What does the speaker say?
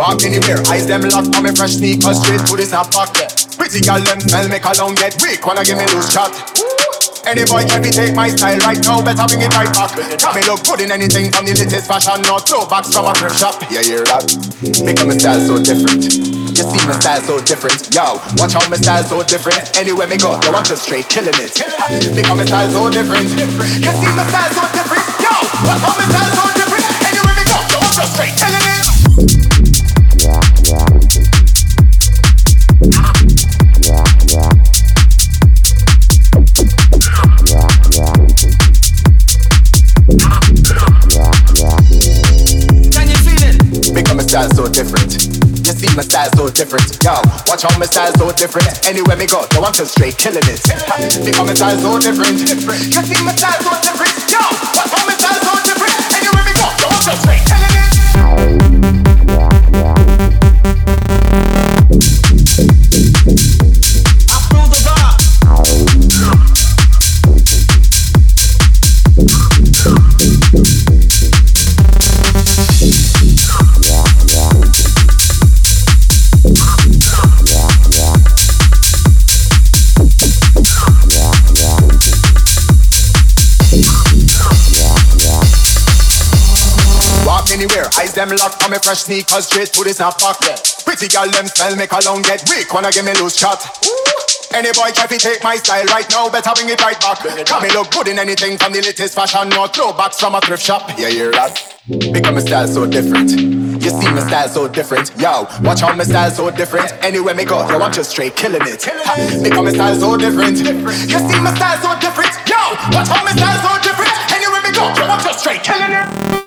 Walk anywhere, eyes them locked on me fresh sneakers straight to the snap pocket. Pretty girl them smell make a long get weak, wanna give me loose shot. Any boy can be take my style right now, better bring it right back. Can me look good in anything from the latest fashion, not throwbacks from a thrift shop. Yeah, hear that? Because my style so different. You see my style so different. Yo, watch how my style so different. Anywhere me go, yo, I'm just straight killing it. Because my style so different. You see my style so different. Yo, watch how my style so different. Anywhere me go, yo, I'm just straight killing it. Because my style so different. You see my style so different. Yo, watch how my style so different. Anywhere me go, yo, I'm just straight killing it. Because my style so different. You see my style so different. Yo, watch how my style so different. Anywhere me go, yo, I'm just straight killing it. Anywhere, eyes them locked on me fresh sneakers straight to the snap pocket. Pretty girl them smell make a long get weak, wanna give me loose shot. Any boy try to take my style right now, better bring it right back. Can me look good in anything from the latest fashion, no throwbacks from a thrift shop. Yeah, hear that? Because my style so different. You see my style so different. Yo, watch how my style so different. Anywhere me go, yo, I'm just straight killing it. Because my style so different. You see my style so different. Yo, watch how my style so different. Anywhere me go, yo, I'm just straight killing it.